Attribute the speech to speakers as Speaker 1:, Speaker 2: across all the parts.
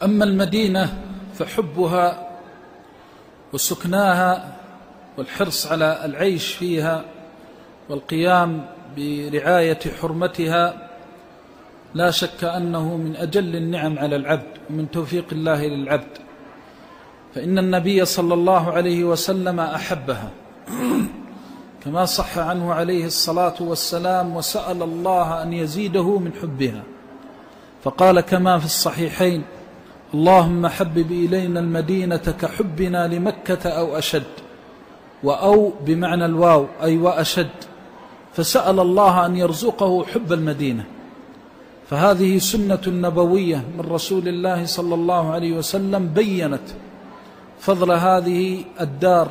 Speaker 1: أما المدينة فحبها وسكناها والحرص على العيش فيها والقيام برعاية حرمتها لا شك أنه من أجل النعم على العبد ومن توفيق الله للعبد، فإن النبي صلى الله عليه وسلم أحبها كما صح عنه عليه الصلاة والسلام، وسأل الله أن يزيده من حبها، فقال كما في الصحيحين: اللهم حبب إلينا المدينة كحبنا لمكة أو أشد، وأو بمعنى الواو أي وأشد، فسأل الله أن يرزقه حب المدينة. فهذه سنة نبوية من رسول الله صلى الله عليه وسلم بيّنت فضل هذه الدار.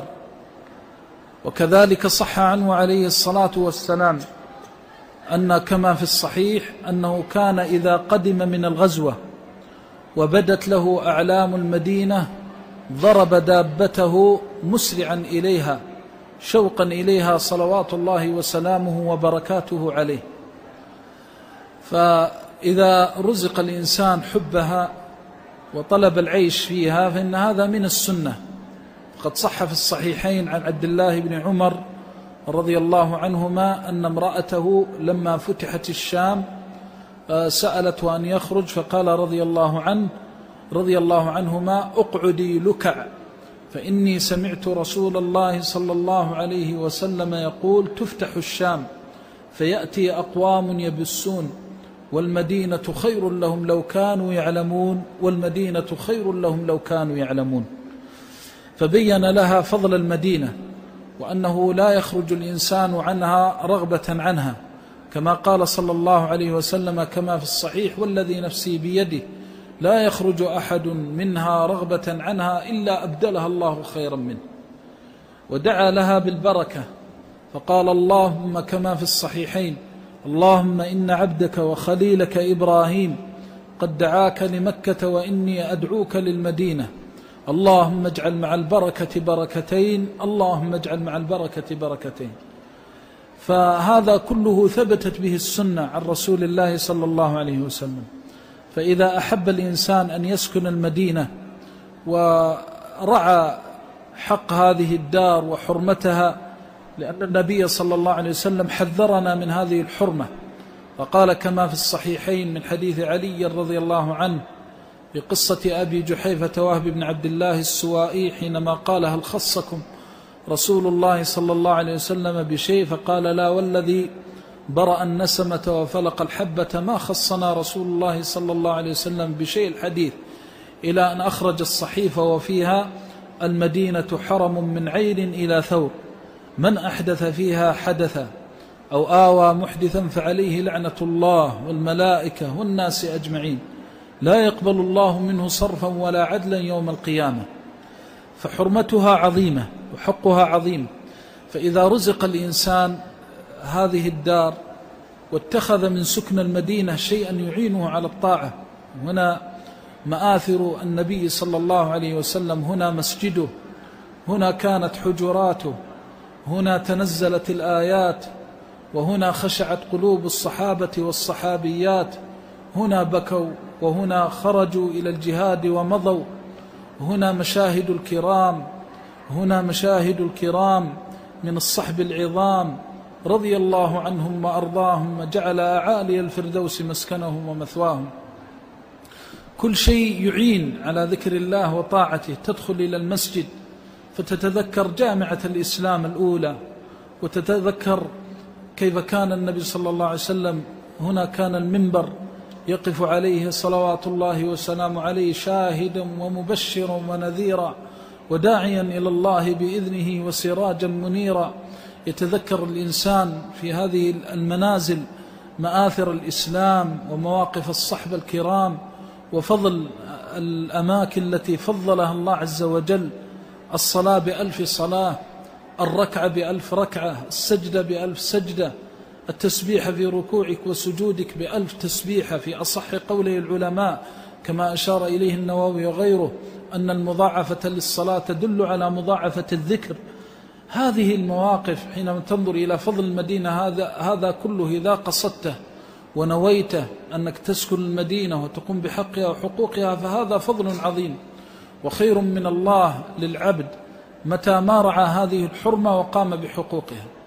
Speaker 1: وكذلك صح عنه عليه الصلاة والسلام أن كما في الصحيح أنه كان إذا قدم من الغزوة وبدت له أعلام المدينة ضرب دابته مسرعا إليها شوقا إليها صلوات الله وسلامه وبركاته عليه. فإذا رزق الإنسان حبها وطلب العيش فيها فإن هذا من السنة. قد صح في الصحيحين عن عبد الله بن عمر رضي الله عنهما أن امرأته لما فتحت الشام سألته أن يخرج، فقال رضي الله عنهما: اقعدي لكع، فإني سمعت رسول الله صلى الله عليه وسلم يقول: تفتح الشام فيأتي أقوام يبسون والمدينة خير لهم لو كانوا يعلمون، والمدينة خير لهم لو كانوا يعلمون. فبين لها فضل المدينة وأنه لا يخرج الإنسان عنها رغبة عنها، كما قال صلى الله عليه وسلم كما في الصحيح: والذي نفسي بيده لا يخرج أحد منها رغبة عنها إلا أبدلها الله خيرا منه. ودعا لها بالبركة فقال: اللهم كما في الصحيحين: اللهم إن عبدك وخليلك إبراهيم قد دعاك لمكة وإني أدعوك للمدينة، اللهم اجعل مع البركة بركتين، اللهم اجعل مع البركة بركتين. فهذا كله ثبتت به السنة عن رسول الله صلى الله عليه وسلم. فإذا أحب الإنسان أن يسكن المدينة ورعى حق هذه الدار وحرمتها، لأن النبي صلى الله عليه وسلم حذرنا من هذه الحرمة، وقال كما في الصحيحين من حديث علي رضي الله عنه بقصة أبي جحيفة وهب بن عبد الله السوائي حينما قال: هل خصكم رسول الله صلى الله عليه وسلم بشيء؟ فقال: لا والذي برأ النسمة وفلق الحبة ما خصنا رسول الله صلى الله عليه وسلم بشيء، الحديث، إلى أن أخرج الصحيفة وفيها: المدينة حرم من عير إلى ثور، من أحدث فيها حدثا أو آوى محدثا فعليه لعنة الله والملائكة والناس أجمعين، لا يقبل الله منه صرفا ولا عدلا يوم القيامة. فحرمتها عظيمة وحقها عظيم. فإذا رزق الإنسان هذه الدار واتخذ من سكن المدينة شيئا يعينه على الطاعة، هنا مآثر النبي صلى الله عليه وسلم، هنا مسجده، هنا كانت حجراته، هنا تنزلت الآيات، وهنا خشعت قلوب الصحابة والصحابيات، هنا بكوا وهنا خرجوا إلى الجهاد ومضوا، هنا مشاهد الكرام، هنا مشاهد الكرام من الصحب العظام رضي الله عنهم وأرضاهم، وجعل أعالي الفردوس مسكنهم ومثواهم. كل شيء يعين على ذكر الله وطاعته. تدخل إلى المسجد فتتذكر جامعة الإسلام الأولى، وتتذكر كيف كان النبي صلى الله عليه وسلم، هنا كان المنبر يقف عليه صلوات الله وسلامه عليه شاهدا ومبشرا ونذيرا وداعيا إلى الله بإذنه وسراجا منيرا. يتذكر الإنسان في هذه المنازل مآثر الإسلام ومواقف الصحب الكرام وفضل الأماكن التي فضلها الله عز وجل: الصلاة ب1000 صلاة، الركعة ب1000 ركعة، السجدة ب1000 سجدة، التسبيح في ركوعك وسجودك ب1000 تسبيحة، في أصح قوله العلماء كما أشار إليه النووي وغيره أن المضاعفة للصلاة تدل على مضاعفة الذكر. هذه المواقف حينما تنظر إلى فضل المدينة هذا كله إذا قصدته ونويت أنك تسكن المدينة وتقوم بحقها وحقوقها، فهذا فضل عظيم وخير من الله للعبد متى ما رعى هذه الحرمة وقام بحقوقها.